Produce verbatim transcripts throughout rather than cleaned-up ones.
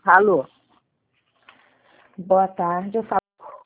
Alô? Boa tarde, eu falo...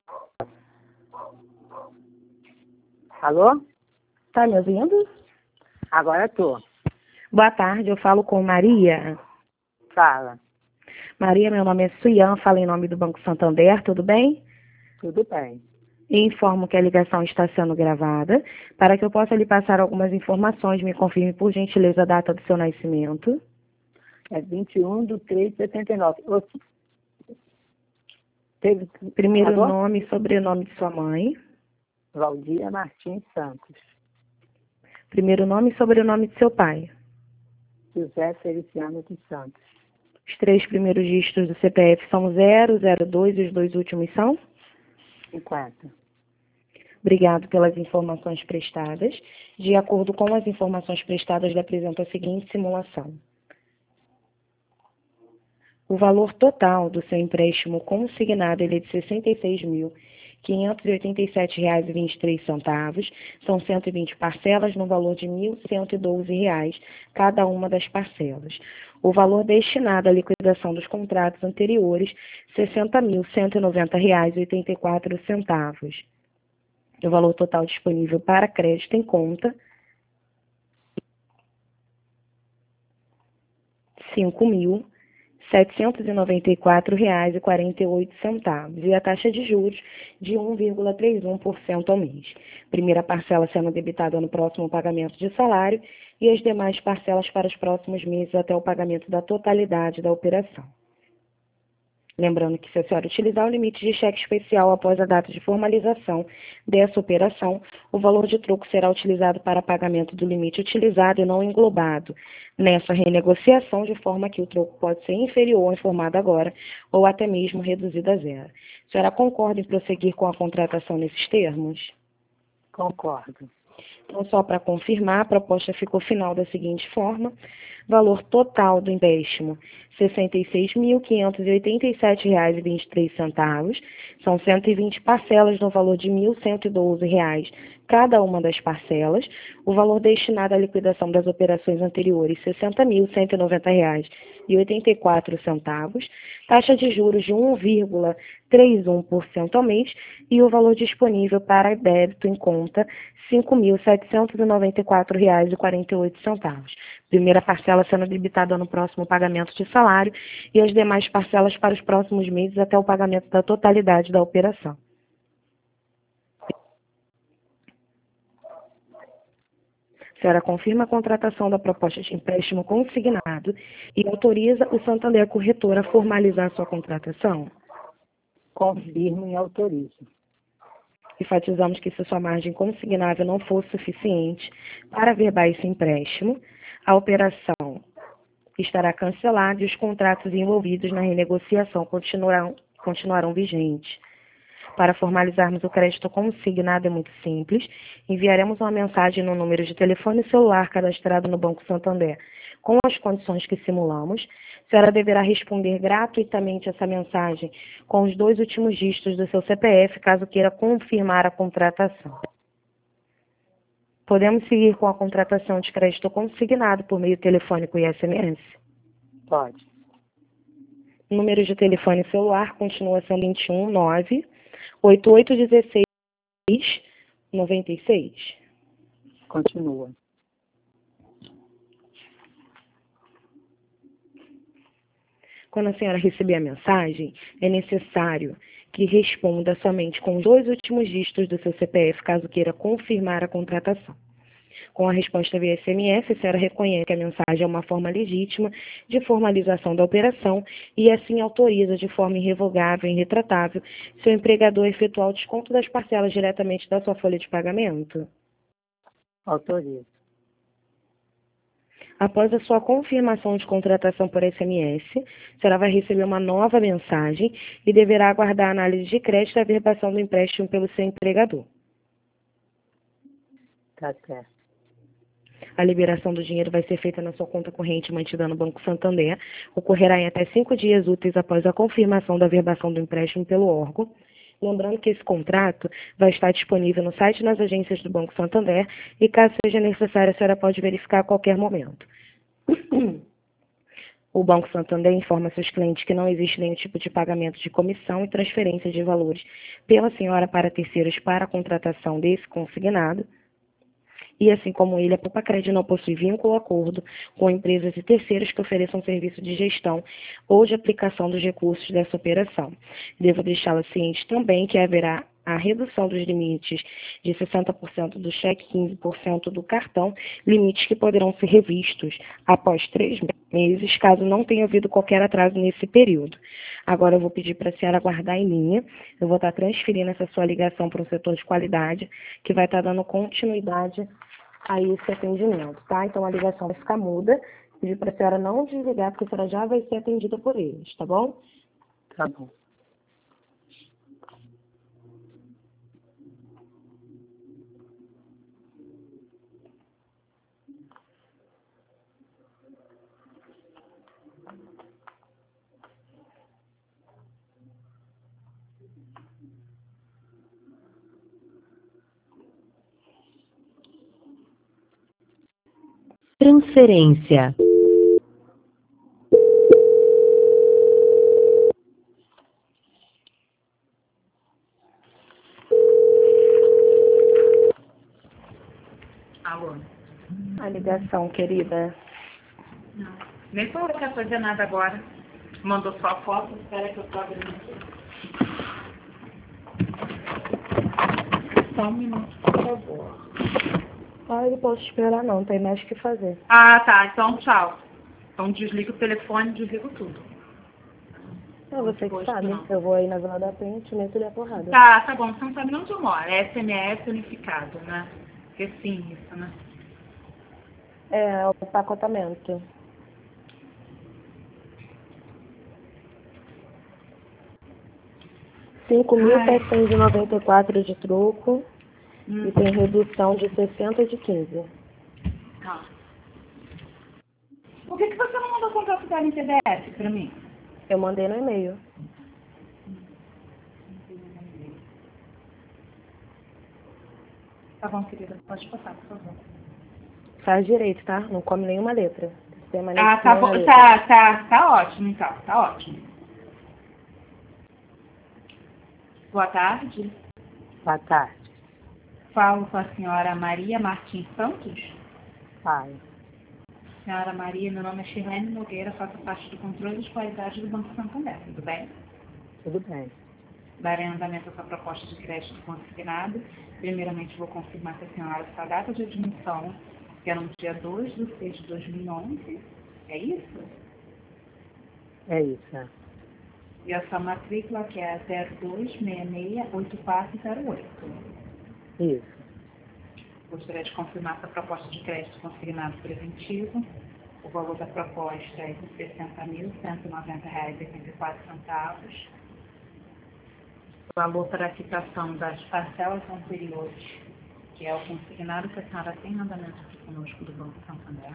Alô? Tá me ouvindo? Agora tô. Boa tarde, eu falo com Maria. Fala. Maria, meu nome é Suian, falo em nome do Banco Santander, tudo bem? Tudo bem. E informo que a ligação está sendo gravada. Para que eu possa lhe passar algumas informações, me confirme por gentileza a data do seu nascimento. É vinte e um de três de setenta e nove. Ô, Teve... Primeiro Alô? nome e sobrenome de sua mãe. Valdir Martins Santos. Primeiro nome e sobrenome de seu pai. José Feliciano dos Santos. Os três primeiros dígitos do C P F são zero, zero dois e os dois últimos são? cinquenta. Obrigado pelas informações prestadas. De acordo com as informações prestadas, lhe apresento a seguinte simulação. O valor total do seu empréstimo consignado ele é de sessenta e seis mil, quinhentos e oitenta e sete reais e vinte e três centavos. São cento e vinte parcelas no valor de mil cento e doze reais cada uma das parcelas. O valor destinado à liquidação dos contratos anteriores, sessenta mil cento e noventa reais e oitenta e quatro centavos. O valor total disponível para crédito em conta, cinco mil setecentos e noventa e quatro reais e quarenta e oito centavos. E a taxa de juros de um vírgula trinta e um por cento ao mês. Primeira parcela sendo debitada no próximo pagamento de salário e as demais parcelas para os próximos meses até o pagamento da totalidade da operação. Lembrando que se a senhora utilizar o limite de cheque especial após a data de formalização dessa operação, o valor de troco será utilizado para pagamento do limite utilizado e não englobado nessa renegociação, de forma que o troco pode ser inferior ao informado agora ou até mesmo reduzido a zero. A senhora concorda em prosseguir com a contratação nesses termos? Concordo. Então, só para confirmar, a proposta ficou final da seguinte forma: valor total do empréstimo, sessenta e seis mil, quinhentos e oitenta e sete reais e vinte e três centavos. São cento e vinte parcelas no valor de mil cento e doze reais cada uma das parcelas. O valor destinado à liquidação das operações anteriores, sessenta mil cento e noventa reais e oitenta e quatro centavos. Taxa de juros de um vírgula trinta e um por cento ao mês e o valor disponível para débito em conta, cinco mil setecentos e noventa e quatro reais e quarenta e oito centavos. Primeira parcela sendo debitada no próximo pagamento de salário e as demais parcelas para os próximos meses até o pagamento da totalidade da operação. A senhora confirma a contratação da proposta de empréstimo consignado e autoriza o Santander Corretora a formalizar sua contratação? Confirmo e autorizo. Enfatizamos que se sua margem consignável não for suficiente para averbar esse empréstimo, a operação estará cancelada e os contratos envolvidos na renegociação continuarão, continuarão vigentes. Para formalizarmos o crédito consignado é muito simples. Enviaremos uma mensagem no número de telefone celular cadastrado no Banco Santander com as condições que simulamos. A senhora deverá responder gratuitamente essa mensagem com os dois últimos dígitos do seu C P F, caso queira confirmar a contratação. Podemos seguir com a contratação de crédito consignado por meio telefônico e S M S? Pode. O número de telefone celular continua sendo vinte e um, nove, oitenta e oito, dezesseis, noventa e seis. Continua. Quando a senhora receber a mensagem, é necessário que responda somente com os dois últimos dígitos do seu C P F, caso queira confirmar a contratação. Com a resposta via S M S, a senhora reconhece que a mensagem é uma forma legítima de formalização da operação e assim autoriza de forma irrevogável e irretratável seu empregador a efetuar o desconto das parcelas diretamente da sua folha de pagamento? Autorizo. Após a sua confirmação de contratação por S M S, a senhora vai receber uma nova mensagem e deverá aguardar a análise de crédito e a averbação do empréstimo pelo seu empregador. Tá certo. A liberação do dinheiro vai ser feita na sua conta corrente mantida no Banco Santander. Ocorrerá em até cinco dias úteis após a confirmação da averbação do empréstimo pelo órgão. Lembrando que esse contrato vai estar disponível no site e nas agências do Banco Santander e, caso seja necessário, a senhora pode verificar a qualquer momento. O Banco Santander informa seus clientes que não existe nenhum tipo de pagamento de comissão e transferência de valores pela senhora para terceiros para a contratação desse consignado. E assim como ele, a Papacred não possui vínculo ou acordo com empresas e terceiros que ofereçam serviço de gestão ou de aplicação dos recursos dessa operação. Devo deixá-la ciente também que haverá a redução dos limites de sessenta por cento do cheque e quinze por cento do cartão, limites que poderão ser revistos após três meses, caso não tenha havido qualquer atraso nesse período. Agora eu vou pedir para a senhora aguardar em linha, eu vou estar transferindo essa sua ligação para o setor de qualidade, que vai estar dando continuidade a esse atendimento, tá? Então a ligação vai ficar muda, pedir para a senhora não desligar, porque a senhora já vai ser atendida por eles, tá bom? Tá bom. Transferência. Alô? A ligação, querida. Não. Nem falou que quer fazer nada agora. Mandou só a foto, espera que eu tô abrindo aqui. Só um minuto, por favor. Ah, eu não posso esperar não, tem mais o que fazer. Ah, tá. Então, tchau. Então desliga o telefone, desliga tudo. É você que Pois sabe, não. eu vou aí na Vila da Penha e te meto-lhe a porrada. Tá, tá bom. Você não sabe nem onde eu moro. É S M S unificado, né? Porque sim, isso, né? É, o pacotamento. cinco mil setecentos e noventa e quatro de troco Hum. e tem redução de sessenta de quinze. Tá. Por que, que você não mandou contrato dela em P D F pra mim? Eu mandei no e-mail. Tá bom, querida. Pode passar, por favor. Faz direito, tá? Não come nenhuma letra. Permanece Ah, tá nenhuma bom. letra. Tá, tá, tá ótimo, então. Tá ótimo. Boa tarde. Boa tarde. Falo com a senhora Maria Martins Santos. Pai. Senhora Maria, meu nome é Shirlene Nogueira, faço parte do controle de qualidade do Banco Santander, tudo bem? Tudo bem. Darei andamento a essa proposta de crédito consignado. Primeiramente, vou confirmar que a senhora está a data de admissão, que é no dia dois de seis de dois mil e onze. É isso? É isso. é. E a sua matrícula, que é a zero dois seis seis oito quatro zero oito. Isso. Gostaria de confirmar essa proposta de crédito consignado preventivo. O valor da proposta é de sessenta mil cento e noventa reais e oitenta e quatro centavos. O valor para a quitação das parcelas anteriores, que é o consignado que a senhora tem em andamento aqui conosco do Banco Santander.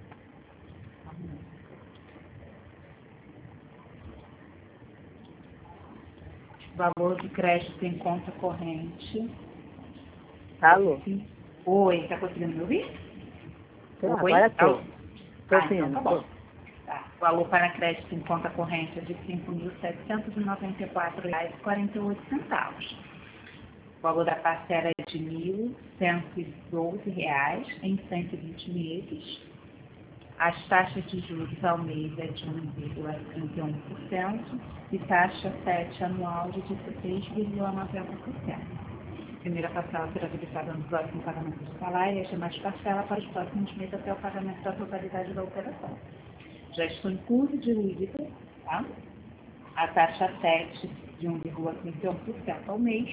Valor de crédito em conta corrente. Alô? Oi, está conseguindo me ouvir? Ah, Oi? agora tô. Alô? Tô Ah, sim, então tá tô. bom. Tá. O valor para crédito em conta corrente é de cinco mil setecentos e noventa e quatro reais e quarenta e oito centavos. O valor da parcela é de mil cento e doze reais em cento e vinte meses. As taxas de juros ao mês é de um vírgula trinta e um por cento e taxa sete anual de dezesseis vírgula noventa por cento. A primeira parcela será debitada no próximo pagamento do salário e as demais parcelas para os próximos meses até o pagamento da totalidade da operação. Já estou em curso diluída, tá? A taxa sete de um vírgula trinta e um por cento ao mês.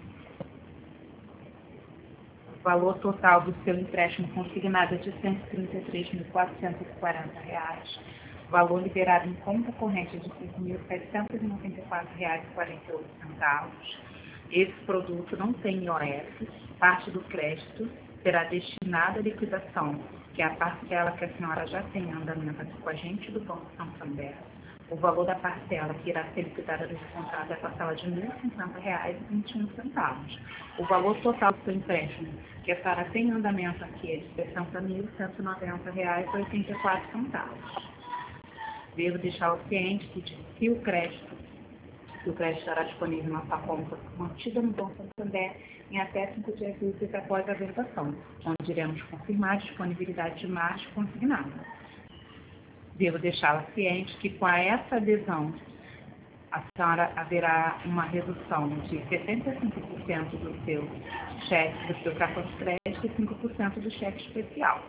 O valor total do seu empréstimo consignado é de cento e trinta e três mil quatrocentos e quarenta reais. O valor liberado em conta corrente é de cinco mil setecentos e noventa e quatro reais e quarenta e oito centavos. Esse produto não tem I O F, parte do crédito será destinada à liquidação, que é a parcela que a senhora já tem em andamento aqui com a gente do Banco Santander. O valor da parcela que irá ser liquidada desse contrato é a parcela de mil e cinquenta reais e vinte e um centavos. O valor total do seu empréstimo, que a senhora tem em andamento aqui, é de sessenta mil cento e noventa reais e oitenta e quatro centavos. Devo deixá-lo ciente que se o crédito, se o crédito estará disponível na sua conta mantida no Banco Santander em até cinco dias úteis após a verbação, onde iremos confirmar a disponibilidade de margem consignada. Devo deixá-la ciente que com essa adesão a senhora haverá uma redução de setenta e cinco por cento do seu cheque, do seu cartão de crédito e cinco por cento do cheque especial.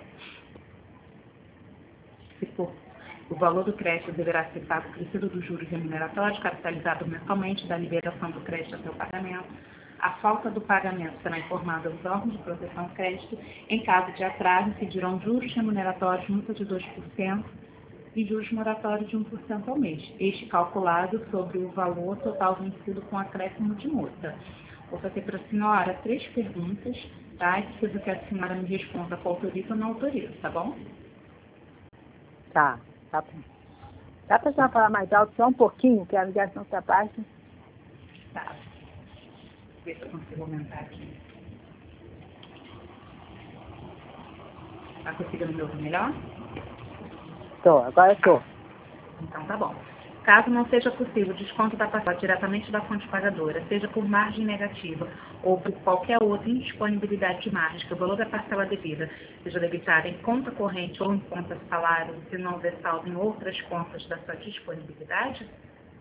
Se for, o valor do crédito deverá ser pago crescido dos juros remuneratórios, capitalizado mensalmente da liberação do crédito até o pagamento. A falta do pagamento será informada aos órgãos de proteção ao crédito. Em caso de atraso, incidirão juros remuneratórios, multa de dois por cento e juros moratórios de um por cento ao mês, este calculado sobre o valor total vencido com acréscimo de multa. Vou fazer para a senhora três perguntas, tá? E preciso que a senhora me responda com autoriza ou não autoriza, tá bom? Tá, tá bom. Dá para só falar mais alto só um pouquinho, que a ligação está baixa? Tá. Ver se eu consigo aumentar aqui. Tá conseguindo me ouvir melhor? Tô, agora tô. Então tá bom. Caso não seja possível o desconto da parcela diretamente da fonte pagadora, seja por margem negativa ou por qualquer outra indisponibilidade de margem, que o valor da parcela devida seja debitada em conta corrente ou em conta salário, se não houver saldo em outras contas da sua disponibilidade?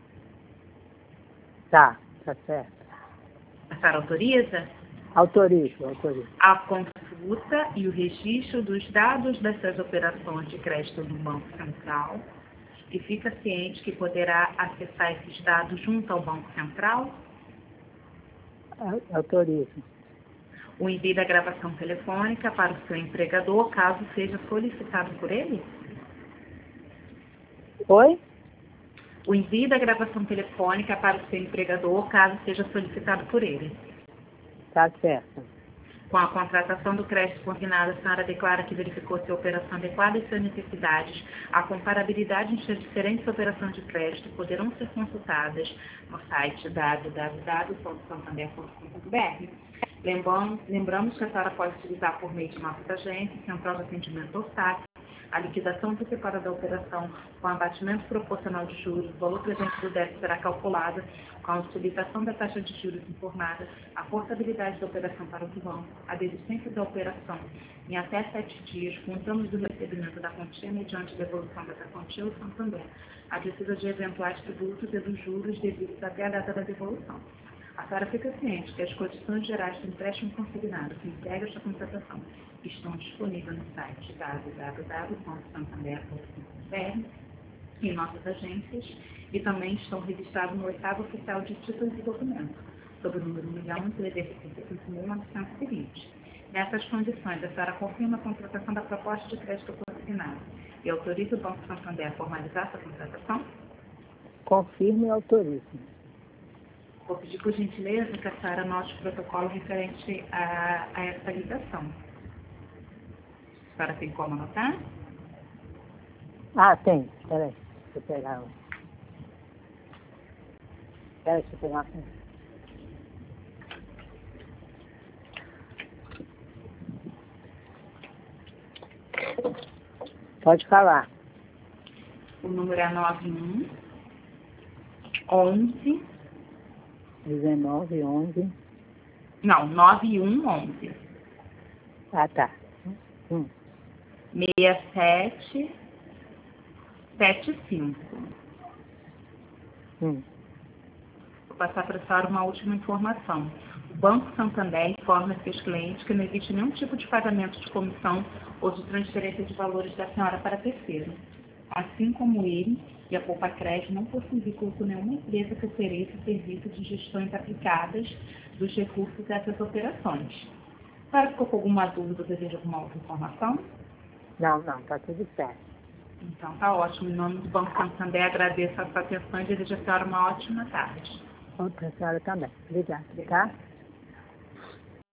Tá, tá certo. A senhora autoriza? Autorizo, autorizo. A consulta e o registro dos dados dessas operações de crédito no Banco Central e fica ciente que poderá acessar esses dados junto ao Banco Central? Autorizo. O envio da gravação telefônica para o seu empregador, caso seja solicitado por ele? Oi? O envio da gravação telefônica para o seu empregador, caso seja solicitado por ele. Tá certo. Com a contratação do crédito consignado, a senhora declara que verificou se a operação adequada às suas necessidades. A comparabilidade entre as diferentes operações de crédito poderão ser consultadas no site w w w ponto santander ponto com ponto b r. Lembramos, lembramos que a senhora pode utilizar por meio de nossa agência, Central de Atendimento ou S A C, a liquidação antecipada da operação com abatimento proporcional de juros, o valor presente do débito será calculado com a utilização da taxa de juros informada, a portabilidade da operação para o banco, a desistência da operação em até sete dias, contamos do recebimento da quantia mediante devolução dessa quantia ao Santander, a descida de eventuais tributos e dos juros devidos até a data da devolução. A senhora fica ciente que as condições gerais do empréstimo consignado que integra esta contratação estão disponíveis no site w w w ponto santander ponto com ponto b r em nossas agências e também estão registrados no oitavo oficial de títulos e documentos, sob o número um milhão trezentos e sessenta e cinco mil novecentos e vinte. Nessas condições, a senhora confirma a contratação da proposta de crédito consignado e autoriza o Banco Santander a formalizar essa contratação? Confirmo e autorizo. Vou pedir, por gentileza, que a senhora anote o protocolo referente a, a essa ligação. A senhora tem como anotar? Ah, tem. Peraí. Deixa eu pegar um. Peraí, deixa eu pegar um. Pode falar. O número é nove um onze dezenove, onze. Não, nove um onze. Ah, tá. Hum. seis sete sete cinco. Hum. Vou passar para a senhora uma última informação. O Banco Santander informa seus clientes que não existe nenhum tipo de pagamento de comissão ou de transferência de valores da senhora para terceiro. Assim como ele e a Poupa Crédito não possuem vínculo com nenhuma empresa que ofereça serviço de gestões aplicadas dos recursos dessas operações. A senhora ficou com alguma dúvida ou deseja alguma outra informação? Não, não, tá tudo certo. Então tá ótimo. Em nome do Banco Santander, agradeço a sua atenção e desejo a senhora uma ótima tarde. Outra senhora também. Obrigada, tá?